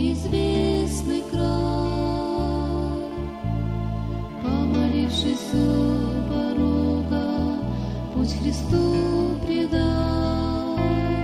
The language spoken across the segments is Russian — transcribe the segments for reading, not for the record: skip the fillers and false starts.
неизвестный край. Помолившись у порога, путь Христу предай.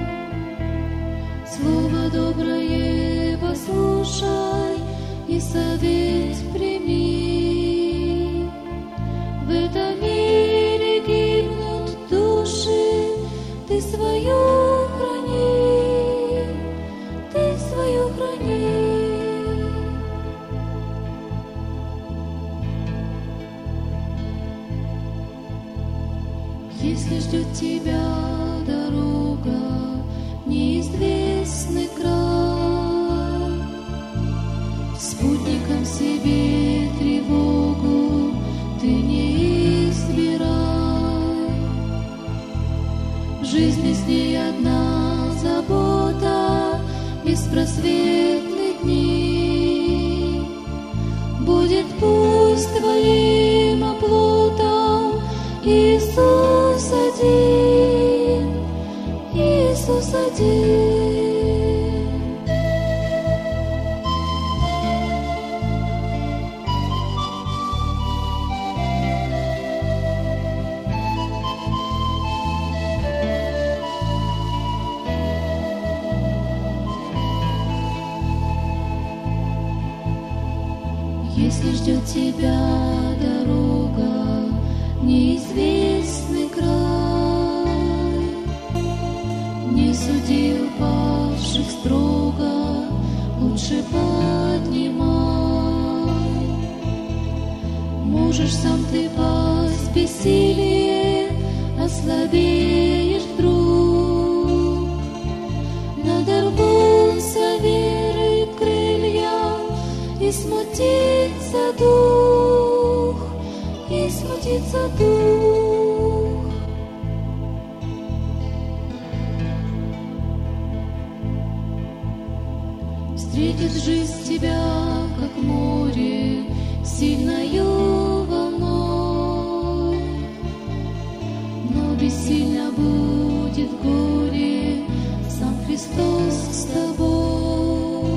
Слово доброе послушай и совет прими. В этом мире гибнут души, ты свою храни, ты свою храни. Если ждет тебя дорога, неизвестный край, спутником себе тревогу ты не избирай. В жизни с ней одна забота, беспросветные дни. Будет пусть твоим оплотом Иисус один, Иисус один. Если ждет тебя дорога, неизвестный край, не суди упавших строго, лучше поднимай. Можешь сам ты пасть бессилие, ослабеешь вдруг, надорвутся веры крылья, и смутится дух, и смутится дух. Встретит жизнь тебя, как море, сильною волной, но бессильно будет горе, сам Христос с тобой.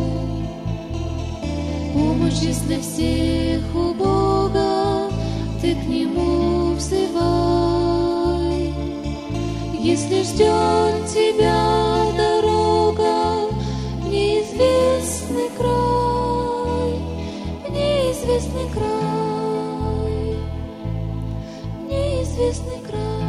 Помощь есть для всех у Бога, ты к Нему взывай. Если ждет тебя дорога, неизвестный край, неизвестный край, неизвестный край.